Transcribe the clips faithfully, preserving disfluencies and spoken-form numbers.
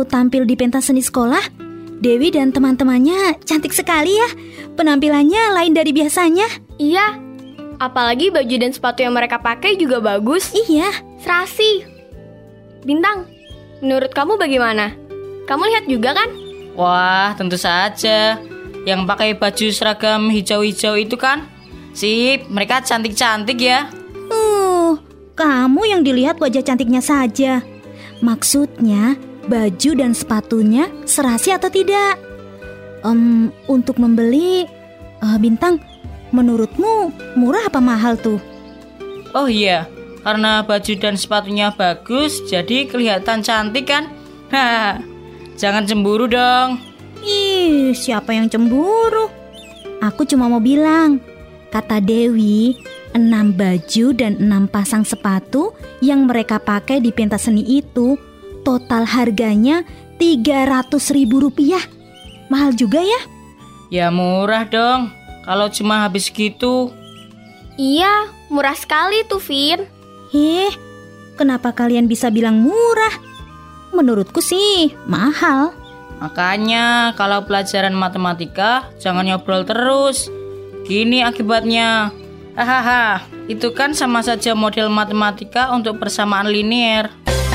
waktu tampil di pentas seni sekolah, Dewi dan teman-temannya cantik sekali ya. Penampilannya lain dari biasanya. Iya, apalagi baju dan sepatu yang mereka pakai juga bagus. Iya. Serasi. Bintang, menurut kamu bagaimana? Kamu lihat juga kan? Wah, tentu saja. Yang pakai baju seragam hijau-hijau itu kan? Sip, mereka cantik-cantik ya. Uh, kamu yang dilihat wajah cantiknya saja. Maksudnya, baju dan sepatunya serasi atau tidak? Um, untuk membeli, uh, Bintang, menurutmu murah apa mahal tuh? Oh iya, karena baju dan sepatunya bagus, jadi kelihatan cantik kan? Haha, jangan cemburu dong. Ih, siapa yang cemburu? Aku cuma mau bilang, kata Dewi, enam baju dan enam pasang sepatu yang mereka pakai di pentas seni itu total harganya tiga ratus ribu rupiah. Mahal juga ya? Ya murah dong, kalau cuma habis gitu. Iya, murah sekali tuh, Vin. Eh, kenapa kalian bisa bilang murah? Menurutku sih mahal. Makanya kalau pelajaran matematika jangan ngobrol terus. Gini akibatnya. Hahaha, itu kan sama saja model matematika untuk persamaan linier.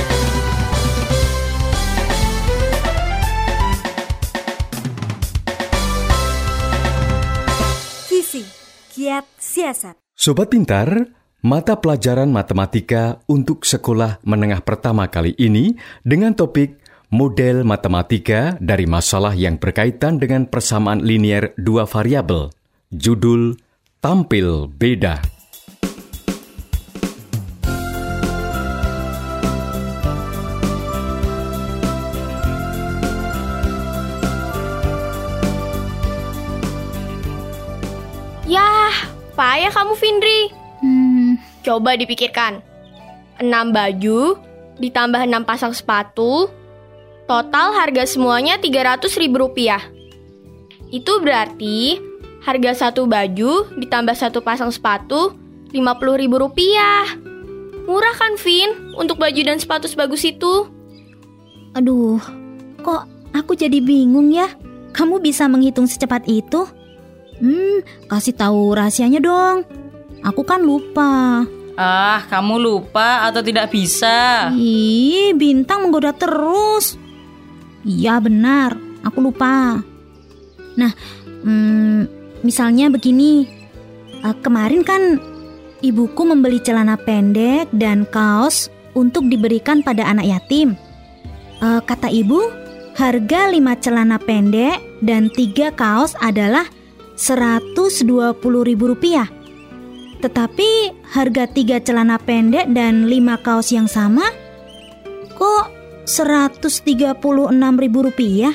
Kisi, kiat siasat. Sobat Pintar, mata pelajaran matematika untuk sekolah menengah pertama kali ini dengan topik model matematika dari masalah yang berkaitan dengan persamaan linier dua variabel. Judul Tampil Beda. Yah, payah kamu, Vindri. Hmm, Coba dipikirkan. enam baju ditambah enam pasang sepatu, total harga semuanya tiga ratus ribu rupiah. Itu berarti harga satu baju ditambah satu pasang sepatu lima puluh ribu rupiah. Murah kan, Vin, untuk baju dan sepatu sebagus itu? aduh, kok aku jadi bingung ya? Kamu bisa menghitung secepat itu? Hmm, kasih tahu rahasianya dong. Aku kan lupa. Ah, kamu lupa atau tidak bisa? Ih, Bintang menggoda terus. Iya benar, aku lupa. Nah, hmm, misalnya begini. uh, Kemarin kan ibuku membeli celana pendek dan kaos untuk diberikan pada anak yatim. uh, Kata ibu, harga lima celana pendek dan tiga kaos adalah seratus dua puluh ribu rupiah. Tetapi harga tiga celana pendek dan lima kaos yang sama kok seratus tiga puluh enam ribu rupiah?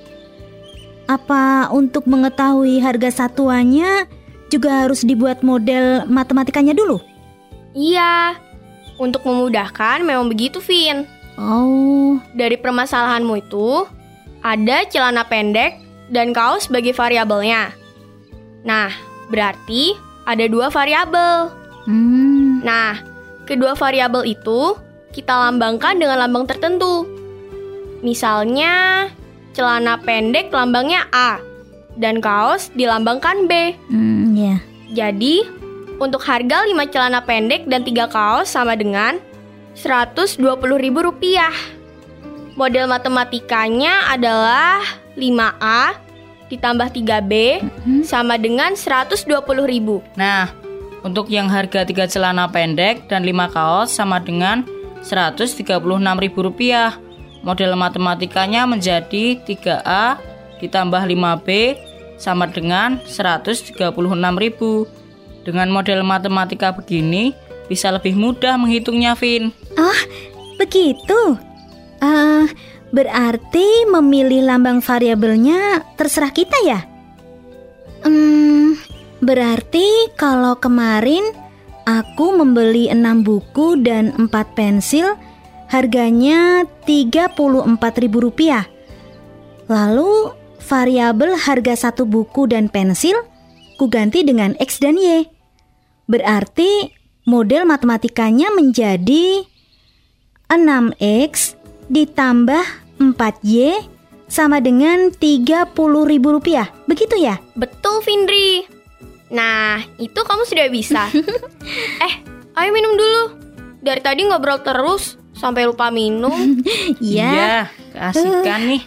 Apa untuk mengetahui harga satuannya juga harus dibuat model matematikanya dulu? Iya, untuk memudahkan memang begitu, Vin. Oh, Dari permasalahanmu itu, ada celana pendek dan kaos sebagai variabelnya. Nah, berarti ada dua variabel. hmm, Nah, kedua variabel itu kita lambangkan dengan lambang tertentu. Misalnya, celana pendek lambangnya A dan kaos dilambangkan B. hmm ya. Jadi, untuk harga lima celana pendek dan tiga kaos sama dengan seratus dua puluh ribu rupiah. Model matematikanya adalah lima A ditambah tiga B sama dengan seratus dua puluh ribu. Nah, untuk yang harga tiga celana pendek dan lima kaos sama dengan seratus tiga puluh enam ribu rupiah. Model matematikanya menjadi tiga A ditambah lima B sama dengan seratus tiga puluh enam ribu. Dengan model matematika begini, bisa lebih mudah menghitungnya, Vin. Oh, begitu. Ah, berarti memilih lambang variabelnya terserah kita ya? Hmm, berarti kalau kemarin aku membeli enam buku dan empat pensil, harganya tiga puluh empat ribu rupiah. Lalu variabel harga satu buku dan pensil ku ganti dengan X dan Y. Berarti model matematikanya menjadi enam X ditambah empat Y sama dengan tiga puluh ribu rupiah. Begitu ya? Betul, Findri. Nah, itu kamu sudah bisa. Eh, ayo minum dulu. Dari tadi ngobrol terus sampai lupa minum. Iya. Iya, keasikan nih.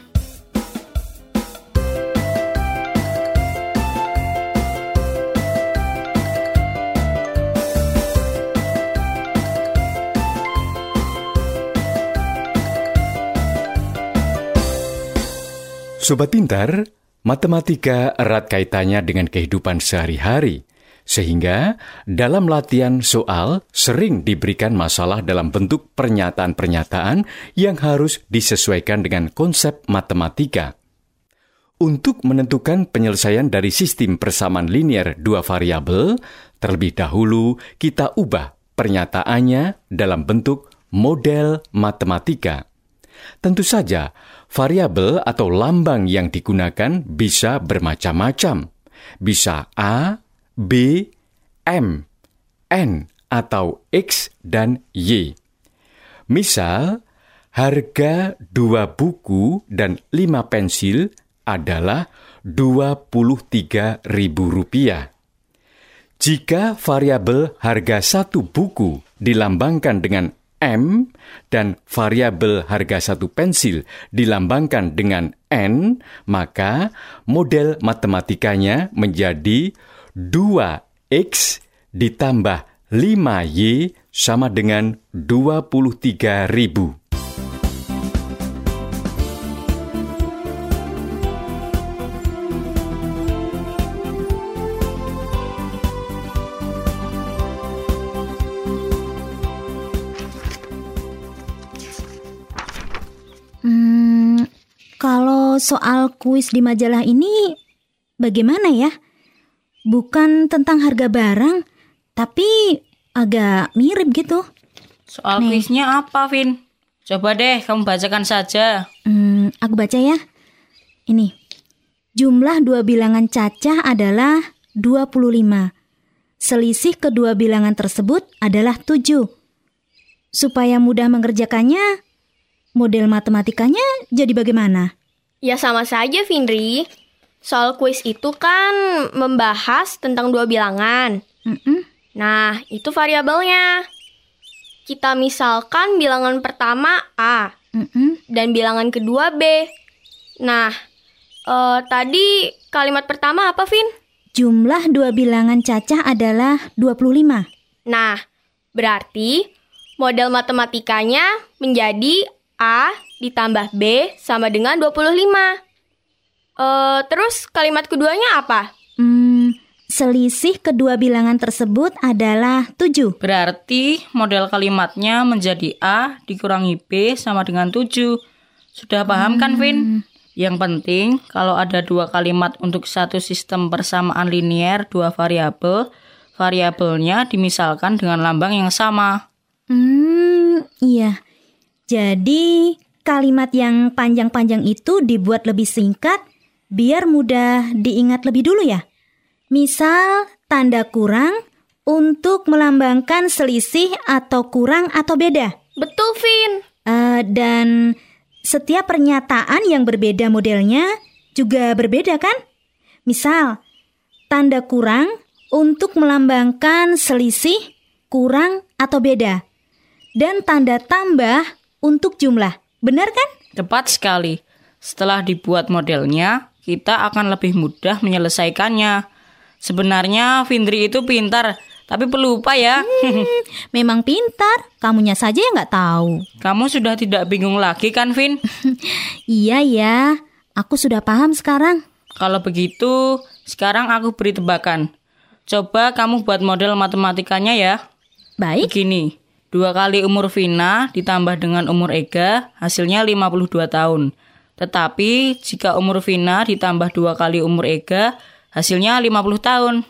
Sobat Pintar, matematika erat kaitannya dengan kehidupan sehari-hari, sehingga dalam latihan soal sering diberikan masalah dalam bentuk pernyataan-pernyataan yang harus disesuaikan dengan konsep matematika. Untuk menentukan penyelesaian dari sistem persamaan linear dua variabel, terlebih dahulu kita ubah pernyataannya dalam bentuk model matematika. Tentu saja, variabel atau lambang yang digunakan bisa bermacam-macam. Bisa A, B, M, N, atau X dan Y. Misal, harga dua buku dan lima pensil adalah dua puluh tiga ribu rupiah. Jika variabel harga satu buku dilambangkan dengan M dan variabel harga satu pensil dilambangkan dengan N, maka model matematikanya menjadi dua X ditambah lima Y sama dengan dua puluh tiga ribu. Soal kuis di majalah ini bagaimana ya? Bukan tentang harga barang, tapi agak mirip gitu. Soal Nih. kuisnya apa, Vin? Coba deh kamu bacakan saja. Hmm, aku baca ya. Ini, jumlah dua bilangan cacah adalah dua puluh lima. Selisih kedua bilangan tersebut adalah tujuh. Supaya mudah mengerjakannya, model matematikanya jadi bagaimana? Ya sama saja, Findri. Soal kuis itu kan membahas tentang dua bilangan. Mm-mm. Nah, itu variabelnya. Kita misalkan bilangan pertama A Mm-mm. dan bilangan kedua B. Nah, eh, tadi kalimat pertama apa, Vin? Jumlah dua bilangan cacah adalah dua puluh lima. Nah, berarti model matematikanya menjadi A ditambah B sama dengan dua puluh lima. Uh, terus kalimat keduanya apa? Hmm, selisih kedua bilangan tersebut adalah tujuh. Berarti model kalimatnya menjadi A dikurangi B sama dengan tujuh. Sudah paham kan, Vin? Yang penting, kalau ada dua kalimat untuk satu sistem persamaan linear dua variabel, variabelnya dimisalkan dengan lambang yang sama. Hmm, iya. Jadi, kalimat yang panjang-panjang itu dibuat lebih singkat biar mudah diingat lebih dulu ya. Misal, tanda kurang untuk melambangkan selisih atau kurang atau beda. Betul, Vin. Uh, dan setiap pernyataan yang berbeda modelnya juga berbeda kan? Misal, tanda kurang untuk melambangkan selisih, kurang atau beda. Dan tanda tambah untuk jumlah. Benar kan? Tepat sekali. Setelah dibuat modelnya, kita akan lebih mudah menyelesaikannya. Sebenarnya Findri itu pintar, tapi pelupa ya. Hmm, memang pintar, kamunya saja yang nggak tahu. Kamu sudah tidak bingung lagi kan, Vin? Iya ya, aku sudah paham sekarang. Kalau begitu, sekarang aku beri tebakan. Coba kamu buat model matematikanya ya. Baik. Begini. Dua kali umur Vina ditambah dengan umur Ega, hasilnya lima puluh dua tahun. Tetapi jika umur Vina ditambah dua kali umur Ega, hasilnya lima puluh tahun.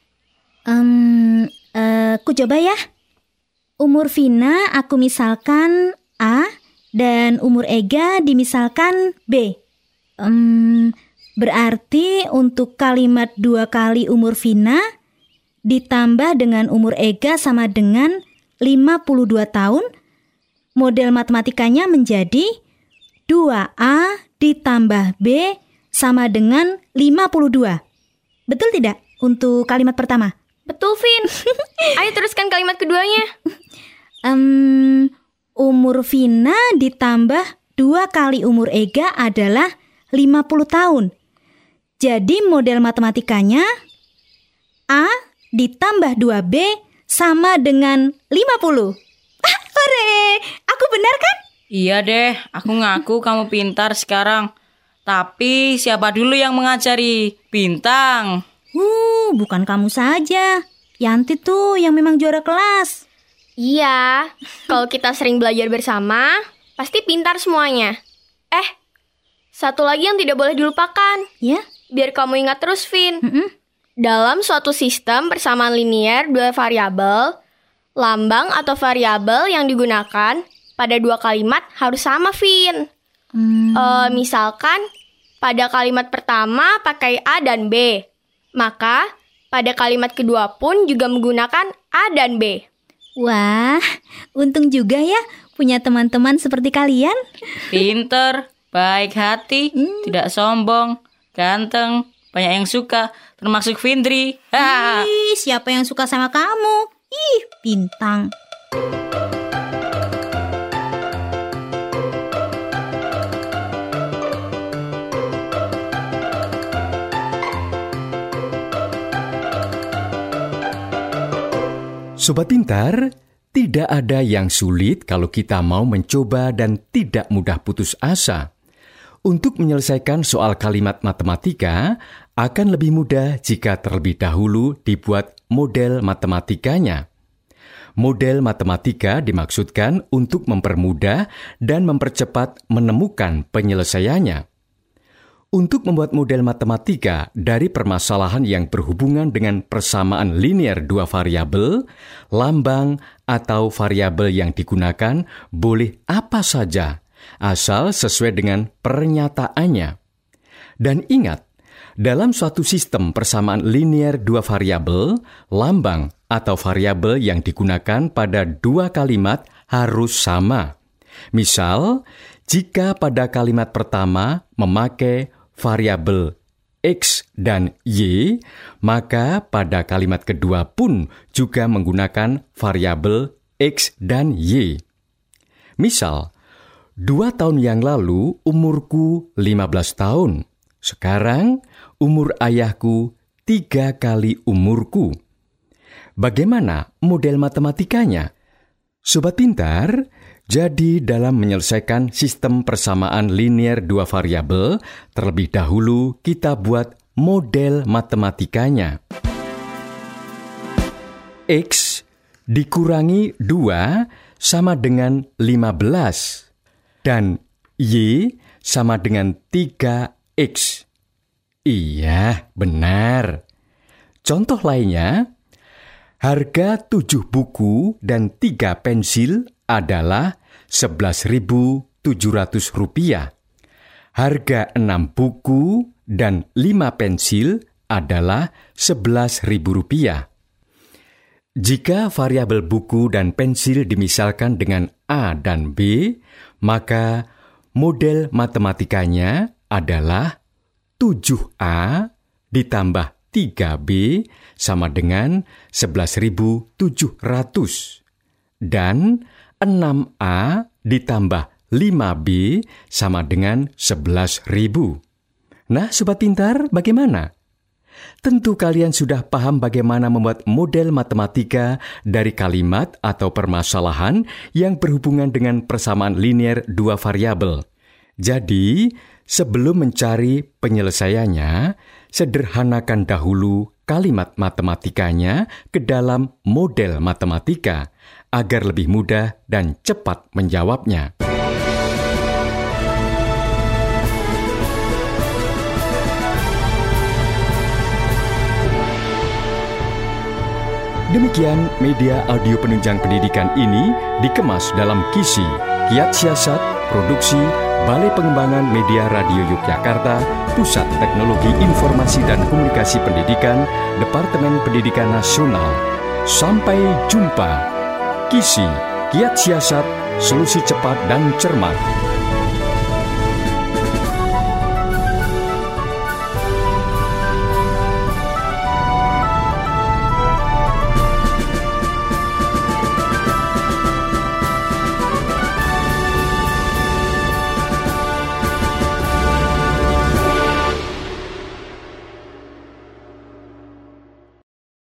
Um, uh, aku coba ya. Umur Vina aku misalkan A dan umur Ega dimisalkan B. Um, berarti untuk kalimat dua kali umur Vina ditambah dengan umur Ega sama dengan lima puluh dua tahun, model matematikanya menjadi dua A ditambah B sama dengan lima puluh dua. Betul tidak untuk kalimat pertama? Betul, Vin. Ayo teruskan kalimat keduanya. Um, umur Vina ditambah dua kali umur Ega adalah lima puluh tahun. Jadi model matematikanya A ditambah dua B sama dengan lima puluh. Ah, hore! Aku benar kan? Iya deh, aku ngaku kamu pintar sekarang. Tapi siapa dulu yang mengajari? Bintang. Uh, bukan kamu saja. Yanti tuh yang memang juara kelas. Iya, kalau kita sering belajar bersama, pasti pintar semuanya. Eh, satu lagi yang tidak boleh dilupakan. Ya? Biar kamu ingat terus, Vin. Mm-mm. Dalam suatu sistem persamaan linier dua variabel, lambang atau variabel yang digunakan pada dua kalimat harus sama, Vin. Hmm. Uh, misalkan, pada kalimat pertama pakai A dan B. Maka, pada kalimat kedua pun juga menggunakan A dan B. Wah, untung juga ya punya teman-teman seperti kalian. Pinter, baik hati, Hmm. tidak sombong, ganteng, banyak yang suka, termasuk Vindri. Ha. Ih, siapa yang suka sama kamu? Ih, Bintang. Sobat Pintar, tidak ada yang sulit kalau kita mau mencoba dan tidak mudah putus asa. Untuk menyelesaikan soal kalimat matematika, akan lebih mudah jika terlebih dahulu dibuat model matematikanya. Model matematika dimaksudkan untuk mempermudah dan mempercepat menemukan penyelesaiannya. Untuk membuat model matematika dari permasalahan yang berhubungan dengan persamaan linier dua variabel, lambang atau variabel yang digunakan boleh apa saja, asal sesuai dengan pernyataannya. Dan ingat, dalam suatu sistem persamaan linier dua variabel, lambang atau variabel yang digunakan pada dua kalimat harus sama. Misal, jika pada kalimat pertama memakai variabel X dan Y, maka pada kalimat kedua pun juga menggunakan variabel X dan Y. Misal, dua tahun yang lalu umurku lima belas tahun. Sekarang umur ayahku tiga kali umurku. Bagaimana model matematikanya? Sobat Pintar, jadi dalam menyelesaikan sistem persamaan linier dua variabel, terlebih dahulu kita buat model matematikanya. X dikurangi dua sama dengan lima belas dan Y sama dengan tiga X. Iya, benar. Contoh lainnya, harga tujuh buku dan tiga pensil adalah sebelas ribu tujuh ratus rupiah. Harga enam buku dan lima pensil adalah sebelas ribu rupiah. Jika variabel buku dan pensil dimisalkan dengan A dan B, maka model matematikanya adalah tujuh A ditambah tiga B sama dengan sebelas ribu tujuh ratus. Dan enam A ditambah lima B sama dengan sebelas ribu. Nah, Sobat Pintar, bagaimana? Tentu kalian sudah paham bagaimana membuat model matematika dari kalimat atau permasalahan yang berhubungan dengan persamaan linier dua variabel. Jadi, sebelum mencari penyelesaiannya, sederhanakan dahulu kalimat matematikanya ke dalam model matematika agar lebih mudah dan cepat menjawabnya. Demikian media audio penunjang pendidikan ini dikemas dalam Kisi, Kiat Siasat, Produksi Balai Pengembangan Media Radio Yogyakarta, Pusat Teknologi Informasi dan Komunikasi Pendidikan, Departemen Pendidikan Nasional. Sampai jumpa. Kisi, Kiat Siasat, solusi cepat dan cermat.